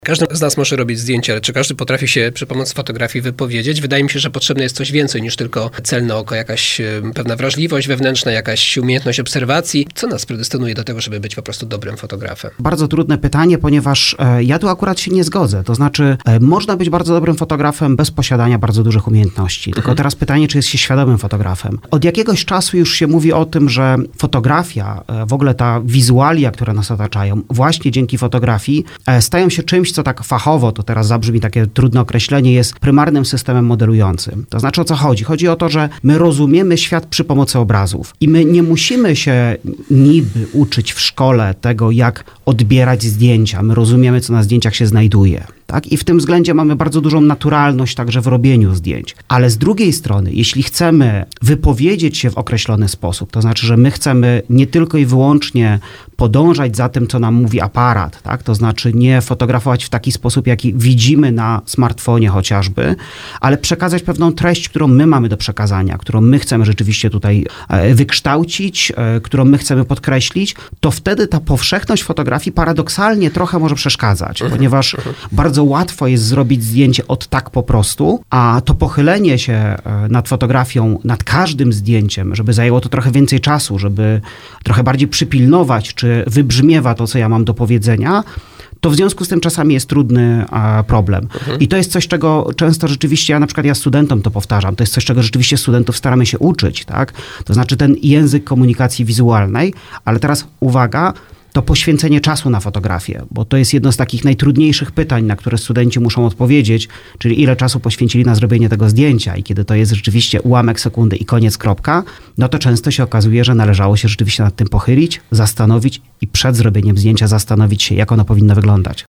Każdy z nas może robić zdjęcia, ale czy każdy potrafi się przy pomocy fotografii wypowiedzieć? Wydaje mi się, że potrzebne jest coś więcej niż tylko celne oko, jakaś pewna wrażliwość wewnętrzna, jakaś umiejętność obserwacji. Co nas predestynuje do tego, żeby być po prostu dobrym fotografem? Bardzo trudne pytanie, ponieważ ja tu akurat się nie zgodzę. To znaczy, można być bardzo dobrym fotografem bez posiadania bardzo dużych umiejętności. Tylko teraz pytanie, czy jest się świadomym fotografem. Od jakiegoś czasu już się mówi o tym, że fotografia, w ogóle ta wizualia, które nas otaczają, właśnie dzięki fotografii stają się czymś, co tak fachowo, to teraz zabrzmi takie trudne określenie, jest prymarnym systemem modelującym. To znaczy, o co chodzi? Chodzi o to, że my rozumiemy świat przy pomocy obrazów i my nie musimy się niby uczyć w szkole tego, jak odbierać zdjęcia. My rozumiemy, co na zdjęciach się znajduje. Tak? I w tym względzie mamy bardzo dużą naturalność także w robieniu zdjęć. Ale z drugiej strony, jeśli chcemy wypowiedzieć się w określony sposób, to znaczy, że my chcemy nie tylko i wyłącznie podążać za tym, co nam mówi aparat, tak? To znaczy nie fotografować w taki sposób, jaki widzimy na smartfonie chociażby, ale przekazać pewną treść, którą my mamy do przekazania, którą my chcemy rzeczywiście tutaj wykształcić, którą my chcemy podkreślić, to wtedy ta powszechność fotografii paradoksalnie trochę może przeszkadzać, ponieważ bardzo łatwo jest zrobić zdjęcie od tak po prostu, a to pochylenie się nad fotografią, nad każdym zdjęciem, żeby zajęło to trochę więcej czasu, żeby trochę bardziej przypilnować, czy wybrzmiewa to, co ja mam do powiedzenia, to w związku z tym czasami jest trudny problem. I to jest coś, czego często rzeczywiście, ja studentom to powtarzam, to jest coś, czego rzeczywiście studentów staramy się uczyć, tak? To znaczy ten język komunikacji wizualnej, ale teraz uwaga, to poświęcenie czasu na fotografię, bo to jest jedno z takich najtrudniejszych pytań, na które studenci muszą odpowiedzieć, czyli ile czasu poświęcili na zrobienie tego zdjęcia i kiedy to jest rzeczywiście ułamek sekundy i koniec, kropka, no to często się okazuje, że należało się rzeczywiście nad tym pochylić, zastanowić i przed zrobieniem zdjęcia zastanowić się, jak ono powinno wyglądać.